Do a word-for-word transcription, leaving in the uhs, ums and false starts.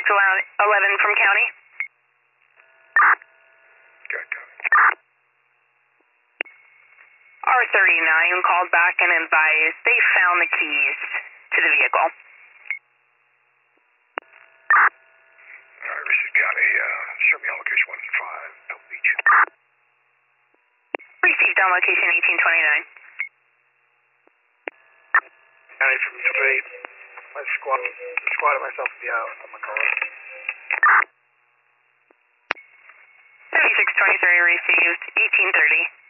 thirty-six eleven from county. Good, good. R thirty-nine called back and advised they found the keys to the vehicle. Alright, Richard County, uh, show me on location one five, Elk Beach. Received on location eighteen twenty-nine. County from three. My squad, the squad and myself will be out. I'm gonna call it. seventy-six twenty-three received, eighteen thirty.